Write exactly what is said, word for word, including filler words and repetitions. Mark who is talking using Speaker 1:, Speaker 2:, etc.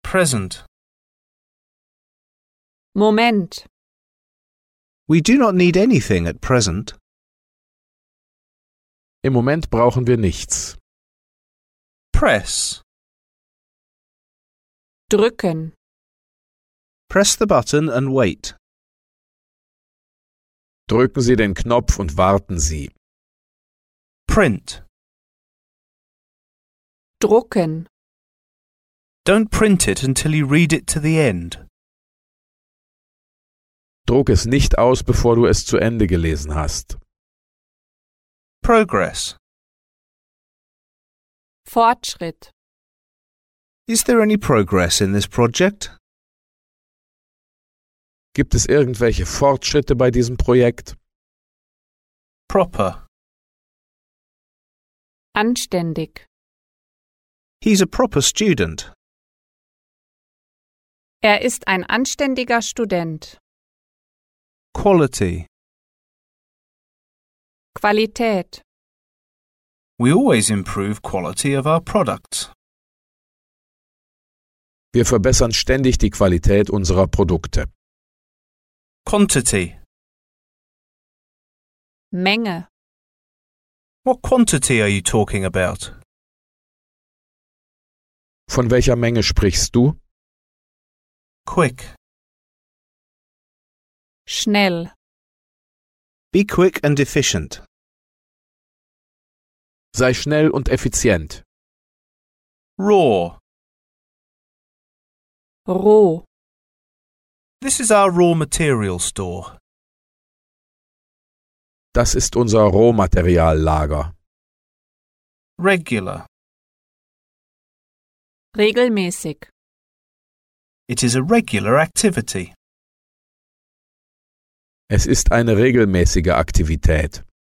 Speaker 1: Present.
Speaker 2: Moment.
Speaker 1: We do not need anything at present.
Speaker 3: Im Moment brauchen wir nichts.
Speaker 1: Press.
Speaker 2: Drücken.
Speaker 1: Press the button and wait.
Speaker 3: Drücken Sie den Knopf und warten Sie.
Speaker 1: Print.
Speaker 2: Drucken.
Speaker 1: Don't print it until you read it to the end.
Speaker 3: Druck es nicht aus, bevor du es zu Ende gelesen hast.
Speaker 1: Progress.
Speaker 2: Fortschritt.
Speaker 1: Is there any progress in this project?
Speaker 3: Gibt es irgendwelche Fortschritte bei diesem Projekt?
Speaker 1: Proper.
Speaker 2: Anständig.
Speaker 1: He's a proper student.
Speaker 2: Er ist ein anständiger Student.
Speaker 1: Quality.
Speaker 2: Qualität.
Speaker 1: We always improve quality of our products.
Speaker 3: Wir verbessern ständig die Qualität unserer Produkte.
Speaker 1: Quantity.
Speaker 2: Menge.
Speaker 1: What quantity are you talking about?
Speaker 3: Von welcher Menge sprichst du?
Speaker 1: Quick.
Speaker 2: Schnell.
Speaker 1: Be quick and efficient.
Speaker 3: Sei schnell und effizient.
Speaker 1: Raw.
Speaker 2: Roh.
Speaker 1: This is our raw material store.
Speaker 3: Das ist unser Rohmateriallager.
Speaker 1: Regular.
Speaker 2: Regelmäßig.
Speaker 1: It is a regular activity.
Speaker 3: Es ist eine regelmäßige Aktivität.